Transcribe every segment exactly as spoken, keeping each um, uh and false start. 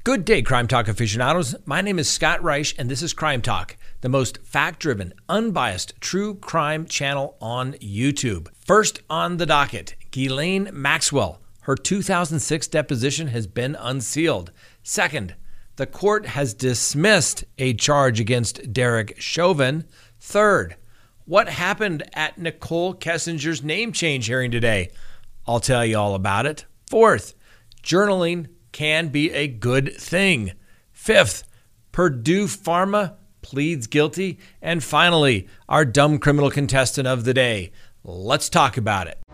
Good day, Crime Talk aficionados. My name is Scott Reich, and this is Crime Talk, the most fact-driven, unbiased, true crime channel on YouTube. First on the docket, Ghislaine Maxwell. Her two thousand six deposition has been unsealed. Second, the court has dismissed a charge against Derek Chauvin. Third, what happened at Nicole Kessinger's name change hearing today? I'll tell you all about it. Fourth, journaling can be a good thing. Fifth, Purdue Pharma pleads guilty. And finally, our dumb criminal contestant of the day. Let's talk about it.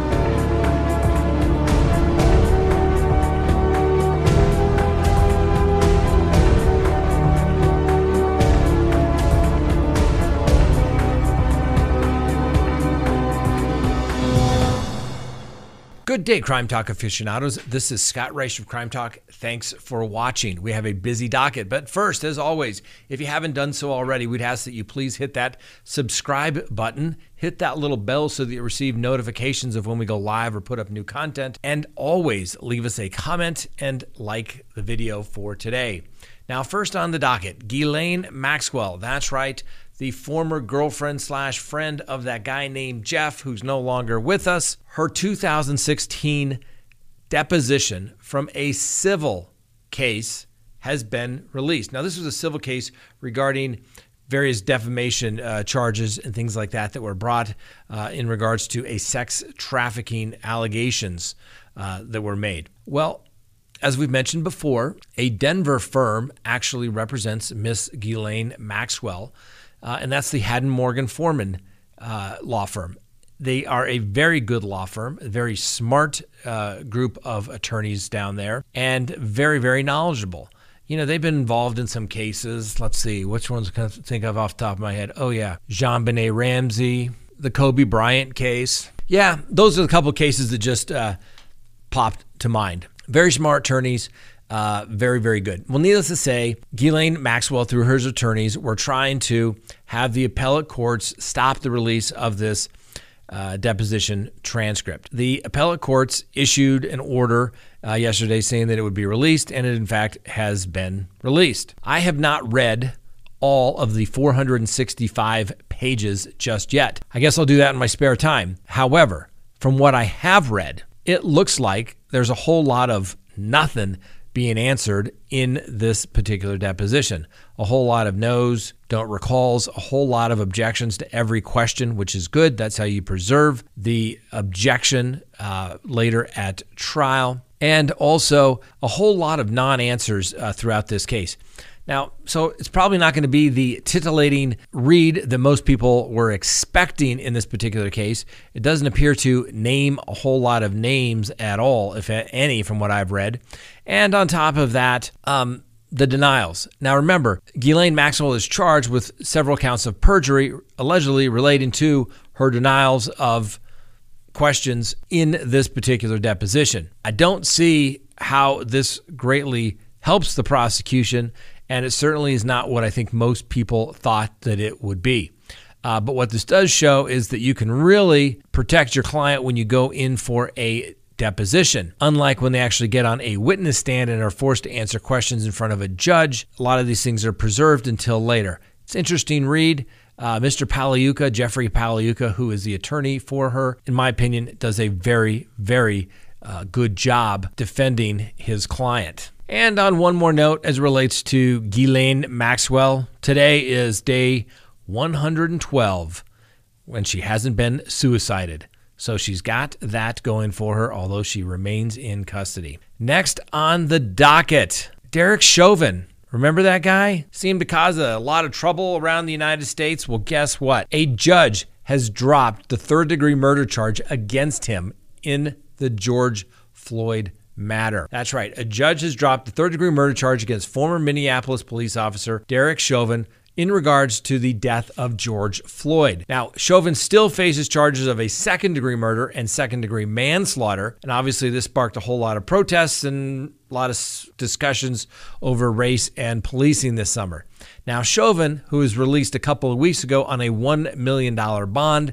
Good day, Crime Talk aficionados. This is Scott Reich of Crime Talk. Thanks for watching. We have a busy docket, but first, as always, if you haven't done so already, we'd ask that you please hit that subscribe button, hit that little bell so that you receive notifications of when we go live or put up new content, and always leave us a comment and like the video for today. Now, first on the docket, Ghislaine Maxwell. That's right. The former girlfriend slash friend of that guy named Jeff, who's no longer with us. Her two thousand sixteen deposition from a civil case has been released. Now, this was a civil case regarding various defamation uh, charges and things like that that were brought uh, in regards to a sex trafficking allegations uh, that were made. Well, as we've mentioned before, a Denver firm actually represents Miss Ghislaine Maxwell. Uh, and that's the Haddon Morgan Foreman uh, law firm. They are a very good law firm, a very smart uh, group of attorneys down there, and very, very knowledgeable. You know, they've been involved in some cases. Let's see, which ones can I think of off the top of my head? Oh, yeah, JonBenet Ramsey, the Kobe Bryant case. Yeah, those are the couple of cases that just uh, popped to mind. Very smart attorneys. Uh, very, very good. Well, needless to say, Ghislaine Maxwell, through her attorneys, were trying to have the appellate courts stop the release of this uh, deposition transcript. The appellate courts issued an order uh, yesterday saying that it would be released, and it, in fact, has been released. I have not read all of the four hundred sixty-five pages just yet. I guess I'll do that in my spare time. However, from what I have read, it looks like there's a whole lot of nothing being answered in this particular deposition. A whole lot of no's, don't recalls, a whole lot of objections to every question, which is good. That's how you preserve the objection uh, later at trial. And also a whole lot of non-answers uh, throughout this case. Now, so it's probably not going to be the titillating read that most people were expecting in this particular case. It doesn't appear to name a whole lot of names at all, if any, from what I've read. And on top of that, um, the denials. Now, remember, Ghislaine Maxwell is charged with several counts of perjury, allegedly relating to her denials of questions in this particular deposition. I don't see how this greatly helps the prosecution, and it certainly is not what I think most people thought that it would be. Uh, but what this does show is that you can really protect your client when you go in for a deposition. Unlike when they actually get on a witness stand and are forced to answer questions in front of a judge, a lot of these things are preserved until later. It's an interesting read. Uh, Mister Pagliuca, Jeffrey Pagliuca, who is the attorney for her, in my opinion, does a very, very uh, good job defending his client. And on one more note, as it relates to Ghislaine Maxwell, today is day one hundred twelve when she hasn't been suicided. So she's got that going for her, although she remains in custody. Next on the docket, Derek Chauvin. Remember that guy? Seemed to cause a lot of trouble around the United States. Well, guess what? A judge has dropped the third-degree murder charge against him in the George Floyd matter. That's right. A judge has dropped the third-degree murder charge against former Minneapolis police officer Derek Chauvin in regards to the death of George Floyd. Now, Chauvin still faces charges of a second-degree murder and second-degree manslaughter, and obviously this sparked a whole lot of protests and a lot of discussions over race and policing this summer. Now, Chauvin, who was released a couple of weeks ago on a one million dollars bond,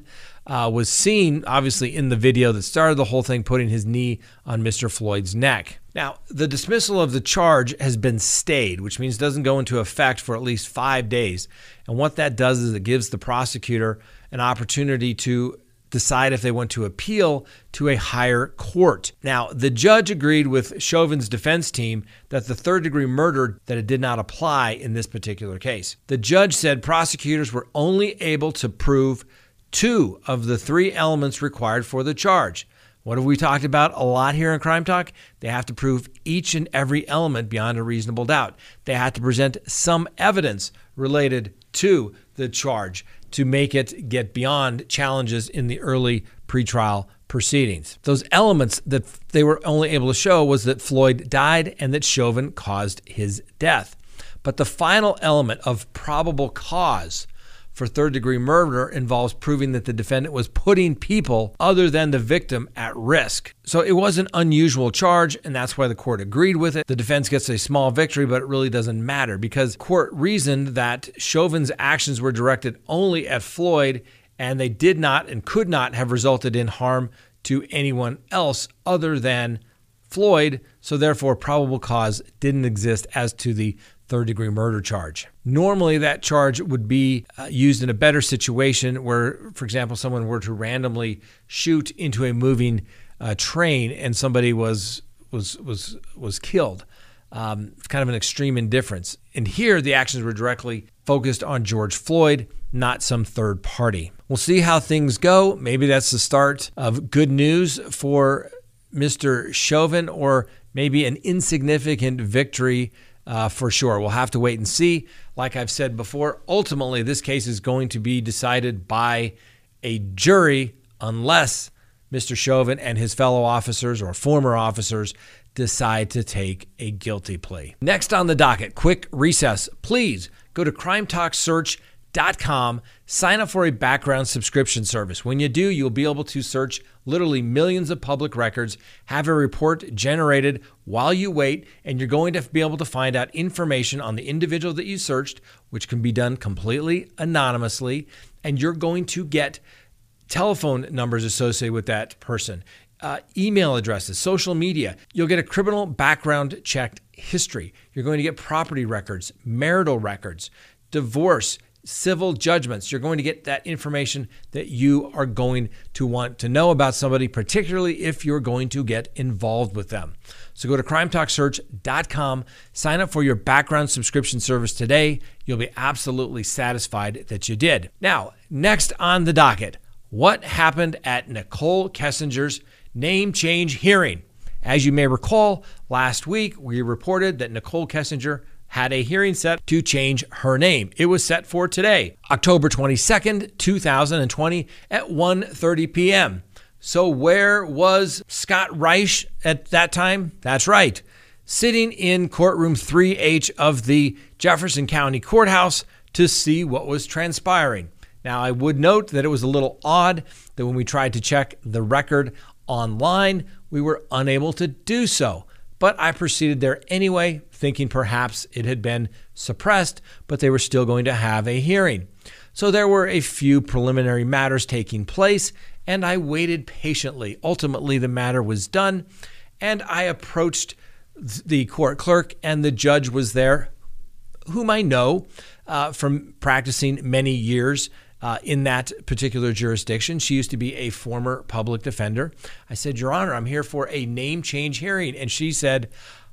uh, was seen, obviously, in the video that started the whole thing, putting his knee on Mister Floyd's neck. Now, the dismissal of the charge has been stayed, which means it doesn't go into effect for at least five days. And what that does is it gives the prosecutor an opportunity to decide if they want to appeal to a higher court. Now, the judge agreed with Chauvin's defense team that the third degree murder, that it did not apply in this particular case. The judge said prosecutors were only able to prove two of the three elements required for the charge. What have we talked about a lot here in Crime Talk? They have to prove each and every element beyond a reasonable doubt. They have to present some evidence related to the charge to make it get beyond challenges in the early pretrial proceedings. Those elements that they were only able to show was that Floyd died and that Chauvin caused his death. But the final element of probable cause for third-degree murder involves proving that the defendant was putting people other than the victim at risk. So it was an unusual charge, and that's why the court agreed with it. The defense gets a small victory, but it really doesn't matter because court reasoned that Chauvin's actions were directed only at Floyd, and they did not and could not have resulted in harm to anyone else other than Floyd, so therefore probable cause didn't exist as to the third-degree murder charge. Normally, that charge would be uh, used in a better situation where, for example, someone were to randomly shoot into a moving uh, train and somebody was was was was killed. Um, it's kind of an extreme indifference. And here, the actions were directly focused on George Floyd, not some third party. We'll see how things go. Maybe that's the start of good news for Mister Chauvin, or maybe an insignificant victory uh, for sure. We'll have to wait and see. Like I've said before, ultimately, this case is going to be decided by a jury unless Mister Chauvin and his fellow officers or former officers decide to take a guilty plea. Next on the docket, quick recess. Please go to crime talk search dot com, sign up for a background subscription service. When you do, you'll be able to search literally millions of public records, have a report generated while you wait, and you're going to be able to find out information on the individual that you searched, which can be done completely anonymously, and you're going to get telephone numbers associated with that person, uh, email addresses, social media. You'll get a criminal background checked history. You're going to get property records, marital records, divorce, civil judgments. You're going to get that information that you are going to want to know about somebody, particularly if you're going to get involved with them. So go to crime talk search dot com, sign up for your background subscription service today. You'll be absolutely satisfied that you did. Now, next on the docket, what happened at Nicole Kessinger's name change hearing? As you may recall, last week we reported that Nicole Kessinger had a hearing set to change her name. It was set for today, October twenty-second, two thousand twenty at one thirty p.m. So where was Scott Reich at that time? That's right, sitting in courtroom three H of the Jefferson County Courthouse to see what was transpiring. Now, I would note that it was a little odd that when we tried to check the record online, we were unable to do so. But I proceeded there anyway, thinking perhaps it had been suppressed, but they were still going to have a hearing. So there were a few preliminary matters taking place, and I waited patiently. Ultimately, the matter was done, and I approached the court clerk, and the judge was there, whom I know uh, from practicing many years Uh, in that particular jurisdiction. She used to be a former public defender. I said, Your Honor, I'm here for a name change hearing. And she said,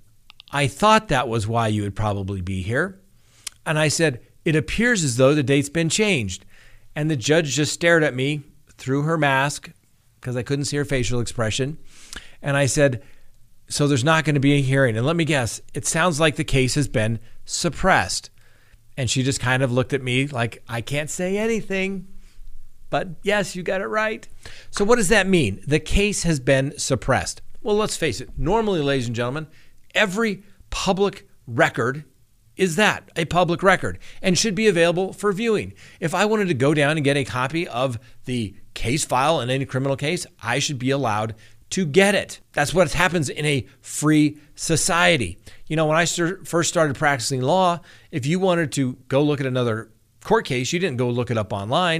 I thought that was why you would probably be here. And I said, it appears as though the date's been changed. And the judge just stared at me through her mask because I couldn't see her facial expression. And I said, so there's not going to be a hearing. And let me guess, it sounds like the case has been suppressed. And she just kind of looked at me like, I can't say anything. But yes, you got it right. So what does that mean? The case has been suppressed. Well, let's face it. Normally, ladies and gentlemen, every public record is that, a public record, and should be available for viewing. If I wanted to go down and get a copy of the case file in any criminal case, I should be allowed to get it. That's what happens in a free society. You know, when I st- first started practicing law, if you wanted to go look at another court case, you didn't go look it up online.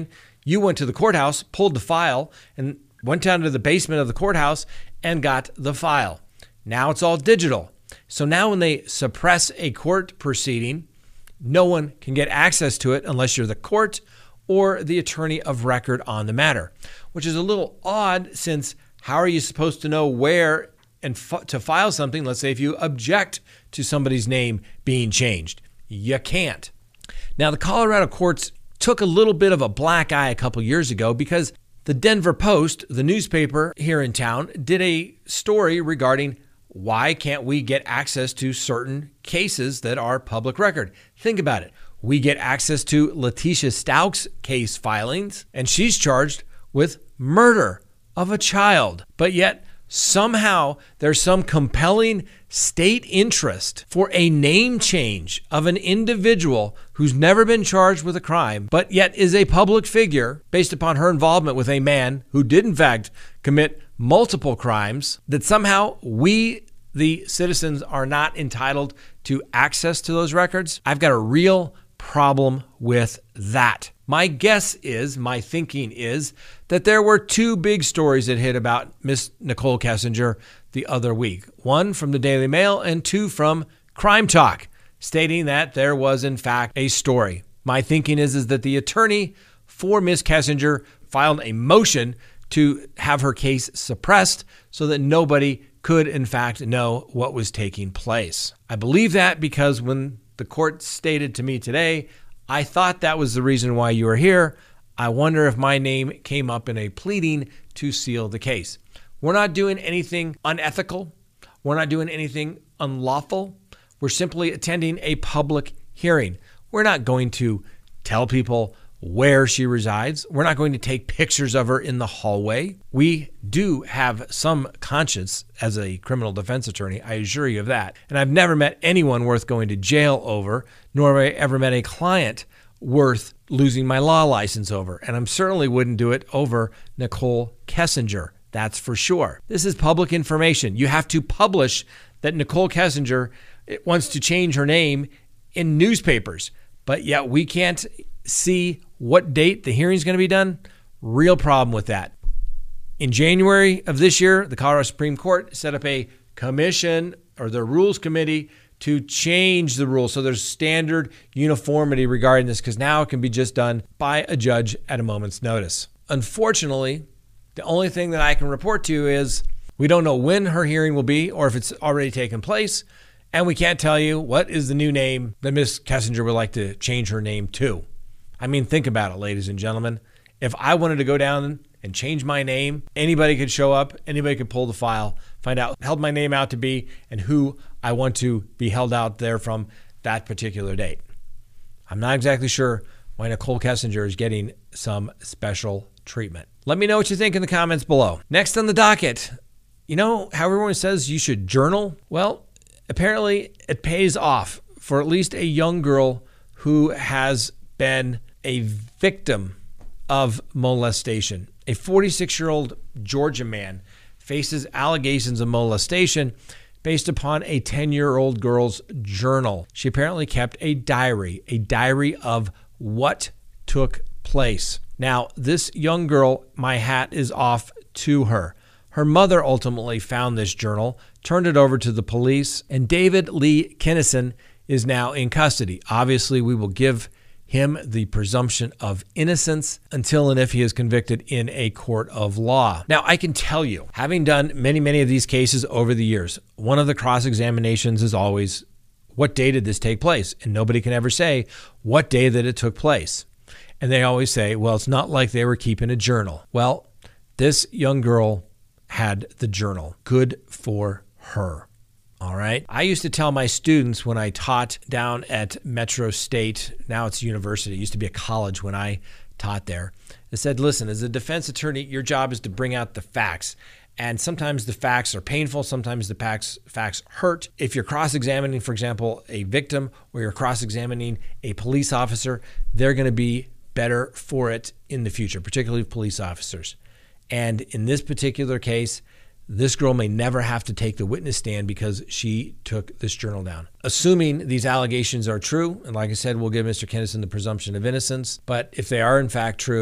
You went to the courthouse, pulled the file, and went down to the basement of the courthouse and got the file. Now it's all digital. So now when they suppress a court proceeding, no one can get access to it unless you're the court or the attorney of record on the matter, which is a little odd since how are you supposed to know where and f- to file something? Let's say if you object to somebody's name being changed, you can't. Now, the Colorado courts took a little bit of a black eye a couple years ago because the Denver Post, the newspaper here in town, did a story regarding why can't we get access to certain cases that are public record. Think about it. We get access to Letitia Stauch's case filings, and she's charged with murder of a child. But yet, somehow, there's some compelling state interest for a name change of an individual who's never been charged with a crime, but yet is a public figure based upon her involvement with a man who did, in fact, commit multiple crimes, that somehow we, the citizens, are not entitled to access to those records. I've got a real problem with that. My guess is, my thinking is, that there were two big stories that hit about Miss Nicole Kessinger the other week. One from the Daily Mail and two from Crime Talk, stating that there was, in fact, a story. My thinking is, is that the attorney for Miss Kessinger filed a motion to have her case suppressed so that nobody could, in fact, know what was taking place. I believe that because when the court stated to me today, I thought that was the reason why you were here. I wonder if my name came up in a pleading to seal the case. We're not doing anything unethical. We're not doing anything unlawful. We're simply attending a public hearing. We're not going to tell people where she resides. We're not going to take pictures of her in the hallway. We do have some conscience as a criminal defense attorney, I assure you of that. And I've never met anyone worth going to jail over, nor have I ever met a client worth losing my law license over. And I certainly wouldn't do it over Nicole Kessinger. That's for sure. This is public information. You have to publish that Nicole Kessinger wants to change her name in newspapers, but yet we can't see what date the hearing is going to be done. Real problem with that. In January of this year, the Colorado Supreme Court set up a commission or the rules committee to change the rules. So there's standard uniformity regarding this because now it can be just done by a judge at a moment's notice. Unfortunately, the only thing that I can report to you is we don't know when her hearing will be or if it's already taken place. And we can't tell you what is the new name that Miss Kessinger would like to change her name to. I mean, think about it, ladies and gentlemen. If I wanted to go down and change my name, anybody could show up, anybody could pull the file, find out held my name out to be and who I want to be held out there from that particular date. I'm not exactly sure why Nicole Kessinger is getting some special treatment. Let me know what you think in the comments below. Next on the docket, you know how everyone says you should journal? Well, apparently it pays off for at least a young girl who has been a victim of molestation. A forty-six-year-old Georgia man faces allegations of molestation based upon a ten-year-old girl's journal. She apparently kept a diary, a diary of what took place. Now, this young girl, my hat is off to her. Her mother ultimately found this journal, turned it over to the police, and David Lee Kinnison is now in custody. Obviously, we will give him the presumption of innocence until and if he is convicted in a court of law. Now, I can tell you, having done many, many of these cases over the years, one of the cross-examinations is always, what day did this take place? And nobody can ever say what day that it took place. And they always say, well, it's not like they were keeping a journal. Well, this young girl had the journal. Good for her. All right. I used to tell my students when I taught down at Metro State, now it's university, it used to be a college when I taught there. I said, listen, as a defense attorney, your job is to bring out the facts. And sometimes the facts are painful. Sometimes the facts, facts hurt. If you're cross-examining, for example, a victim or you're cross-examining a police officer, they're going to be better for it in the future, particularly police officers. And in this particular case, this girl may never have to take the witness stand because she took this journal down. Assuming these allegations are true, and like I said, we'll give Mister Kinnison the presumption of innocence, but if they are in fact true,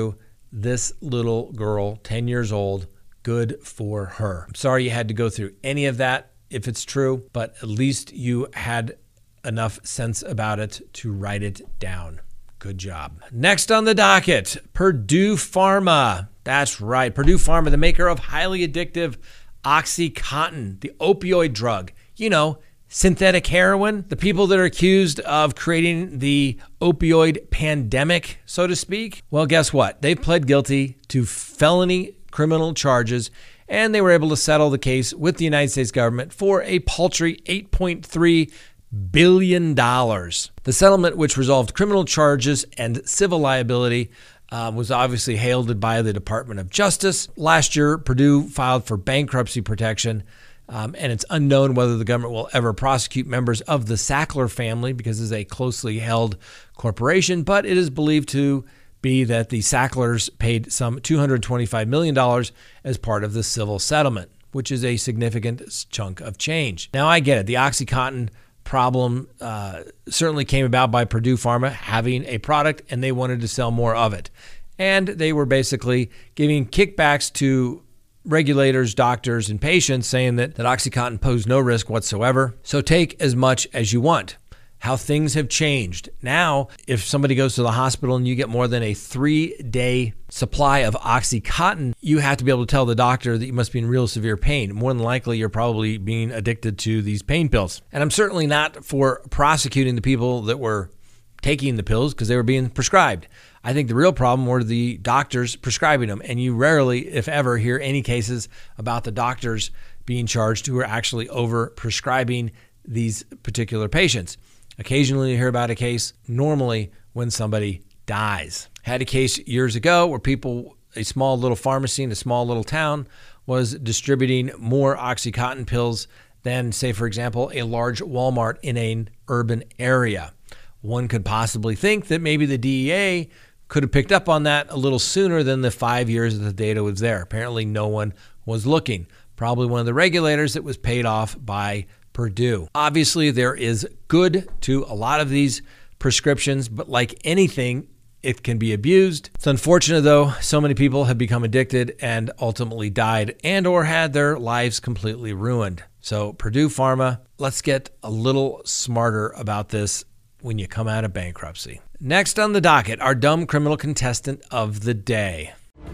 this little girl, ten years old. Good for her. I'm sorry you had to go through any of that if it's true, but at least you had enough sense about it to write it down. Good job. Next on the docket, Purdue Pharma. That's right. Purdue Pharma, the maker of highly addictive OxyContin, the opioid drug. You know, synthetic heroin. The people that are accused of creating the opioid pandemic, so to speak. Well, guess what? They've pled guilty to felony criminal charges, and they were able to settle the case with the United States government for a paltry eight point three billion dollars. The settlement, which resolved criminal charges and civil liability, uh, was obviously hailed by the Department of Justice. Last year, Purdue filed for bankruptcy protection, um, and it's unknown whether the government will ever prosecute members of the Sackler family because it's a closely held corporation, but it is believed to be that the Sacklers paid some two hundred twenty-five million dollars as part of the civil settlement, which is a significant chunk of change. Now, I get it. The OxyContin problem uh, certainly came about by Purdue Pharma having a product, and they wanted to sell more of it. And they were basically giving kickbacks to regulators, doctors, and patients, saying that, that OxyContin posed no risk whatsoever. So take as much as you want. How things have changed. Now, if somebody goes to the hospital and you get more than a three-day supply of OxyContin, you have to be able to tell the doctor that you must be in real severe pain. More than likely, you're probably being addicted to these pain pills. And I'm certainly not for prosecuting the people that were taking the pills because they were being prescribed. I think the real problem were the doctors prescribing them. And you rarely, if ever, hear any cases about the doctors being charged who are actually over prescribing these particular patients. Occasionally you hear about a case, normally when somebody dies. Had a case years ago where people, a small little pharmacy in a small little town was distributing more OxyContin pills than, say, for example, a large Walmart in an urban area. One could possibly think that maybe the D E A could have picked up on that a little sooner than the five years that the data was there. Apparently no one was looking. Probably one of the regulators that was paid off by Purdue. Obviously, there is good to a lot of these prescriptions, but like anything, it can be abused. It's unfortunate, though, so many people have become addicted and ultimately died and or had their lives completely ruined. So Purdue Pharma, let's get a little smarter about this when you come out of bankruptcy. Next on the docket, our dumb criminal contestant of the day.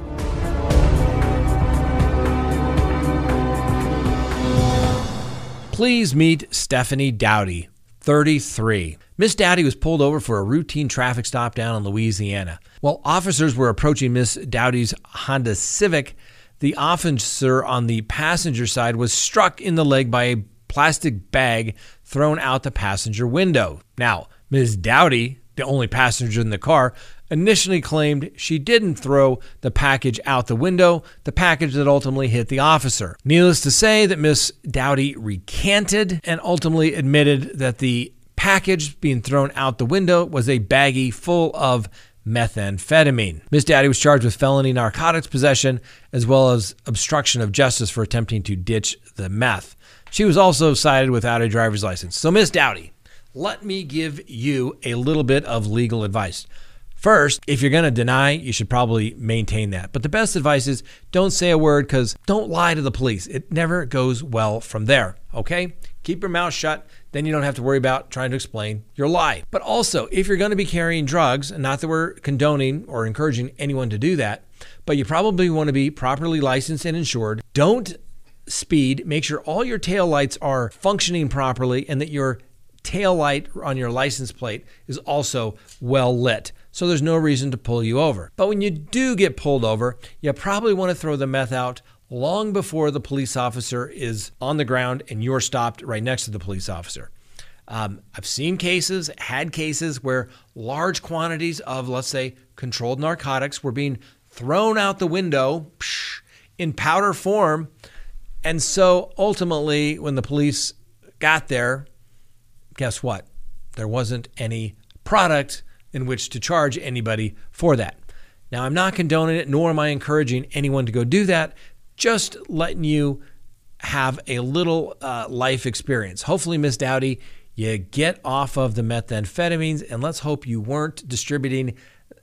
Please meet Stephanie Dowdy, thirty-three. Miss Dowdy was pulled over for a routine traffic stop down in Louisiana. While officers were approaching Miss Dowdy's Honda Civic, the officer on the passenger side was struck in the leg by a plastic bag thrown out the passenger window. Now, Miss Dowdy, the only passenger in the car, initially claimed she didn't throw the package out the window, the package that ultimately hit the officer. Needless to say that Miss Dowdy recanted and ultimately admitted that the package being thrown out the window was a baggie full of methamphetamine. Miss Dowdy was charged with felony narcotics possession as well as obstruction of justice for attempting to ditch the meth. She was also cited without a driver's license. So Miss Dowdy, let me give you a little bit of legal advice. First, if you're going to deny, you should probably maintain that. But the best advice is don't say a word, because don't lie to the police. It never goes well from there, okay? Keep your mouth shut. Then you don't have to worry about trying to explain your lie. But also, if you're going to be carrying drugs, and not that we're condoning or encouraging anyone to do that, but you probably want to be properly licensed and insured. Don't speed. Make sure all your tail lights are functioning properly and that your tail light on your license plate is also well lit. So there's no reason to pull you over. But when you do get pulled over, you probably want to throw the meth out long before the police officer is on the ground and you're stopped right next to the police officer. Um, I've seen cases, had cases where large quantities of, let's say, controlled narcotics were being thrown out the window psh, in powder form. And so ultimately, when the police got there, guess what? There wasn't any product in which to charge anybody for that. Now, I'm not condoning it, nor am I encouraging anyone to go do that. Just letting you have a little uh, life experience. Hopefully, Miss Dowdy, you get off of the methamphetamines, and let's hope you weren't distributing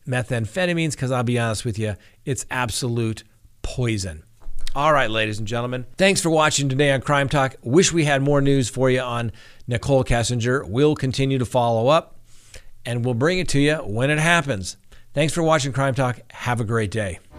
methamphetamines because I'll be honest with you, it's absolute poison. All right, ladies and gentlemen, thanks for watching today on Crime Talk. Wish we had more news for you on Nicole Kessinger. We'll continue to follow up, and we'll bring it to you when it happens. Thanks for watching Crime Talk. Have a great day.